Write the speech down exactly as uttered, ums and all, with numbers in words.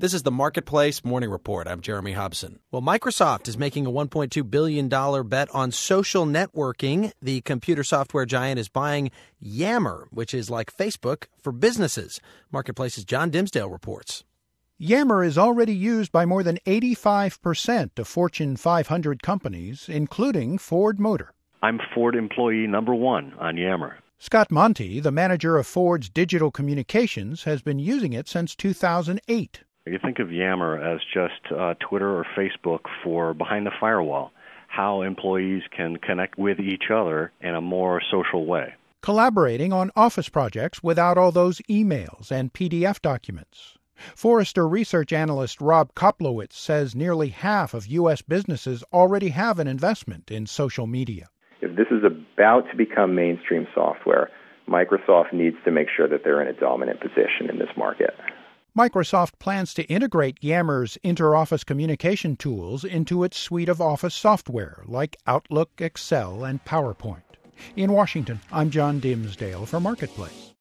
This is the Marketplace Morning Report. I'm Jeremy Hobson. Well, Microsoft is making a one point two billion dollars bet on social networking. The computer software giant is buying Yammer, which is like Facebook for businesses. Marketplace's John Dimsdale reports. Yammer is already used by more than eighty-five percent of Fortune five hundred companies, including Ford Motor. I'm Ford employee number one on Yammer. Scott Monty, the manager of Ford's digital communications, has been using it since two thousand eight. You think of Yammer as just uh, Twitter or Facebook for behind the firewall, how employees can connect with each other in a more social way. Collaborating on office projects without all those emails and P D F documents. Forrester research analyst Rob Koplowitz says nearly half of U S businesses already have an investment in social media. If this is about to become mainstream software, Microsoft needs to make sure that they're in a dominant position in this market. Microsoft plans to integrate Yammer's inter-office communication tools into its suite of office software like Outlook, Excel, and PowerPoint. In Washington, I'm John Dimsdale for Marketplace.